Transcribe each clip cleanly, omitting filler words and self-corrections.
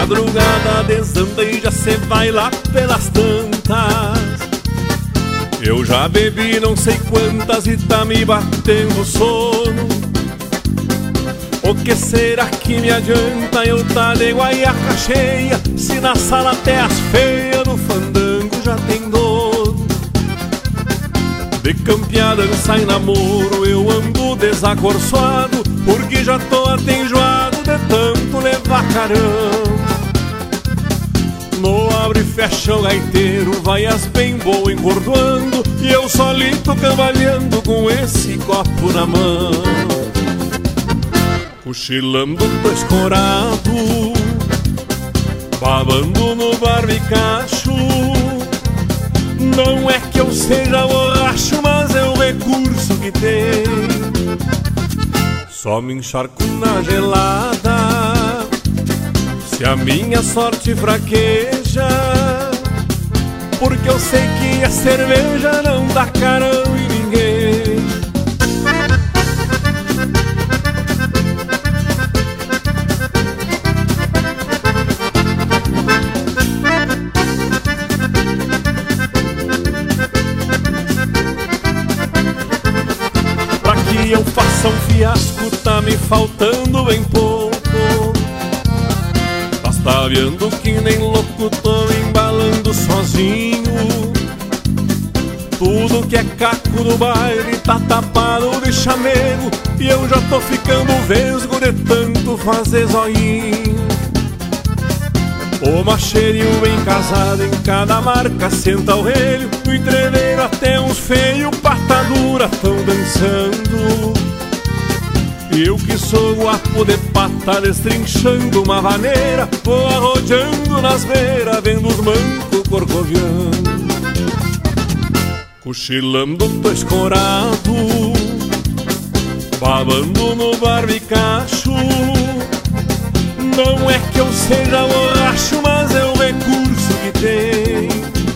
madrugada desanda e já cê vai lá pelas tantas. Eu já bebi não sei quantas e tá me batendo sono. O que será que me adianta eu tá de guaiaca cheia, se na sala até as feias no fandango já tem dono? De campeada sai namoro, eu ando desacorçoado, porque já tô até enjoado de tanto levar carão. No abre e fecha o gaiteiro, vai as bem boa engordoando, e eu solito cavaleando com esse copo na mão. Cochilando tô escorado, babando no barbicacho. Não é que eu seja borracho, mas é o recurso que tem. Só me encharco na gelada se a minha sorte fraqueja, porque eu sei que a cerveja não dá carão em ninguém. Pra que eu faça um fiasco tá me faltando bem pouco. Tá vendo que nem louco tô embalando sozinho. Tudo que é caco do baile tá tapado de chamego, e eu já tô ficando vesgo de tanto fazer zoinho. O macheirinho bem casado, em cada marca senta o relho, no entreveiro até uns feios pata dura tão dançando. Eu que sou guapo de pata, destrinchando uma vaneira, vou arrodeando nas beiras, vendo os mancos corcoviando. Cochilando tô escorado, babando no barbicacho. Não é que eu seja borracho, mas é o recurso que tem.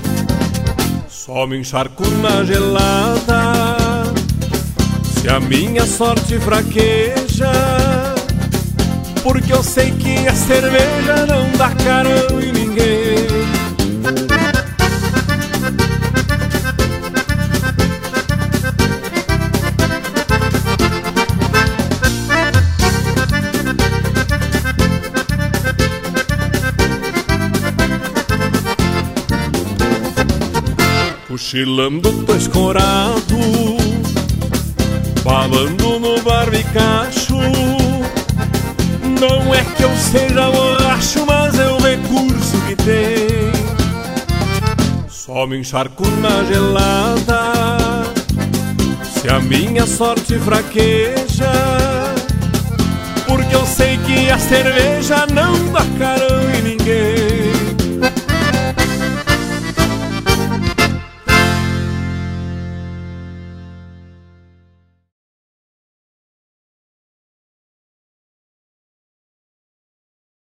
Só me encharco na gelada se a minha sorte fraqueja, porque eu sei que a cerveja não dá carão em ninguém. Cochilando tô escorado, babando no barbicacho. Não é que eu seja borracho, mas é o recurso que tem. Só me encharco na gelada se a minha sorte fraqueja, porque eu sei que a cerveja não dá carão em ninguém.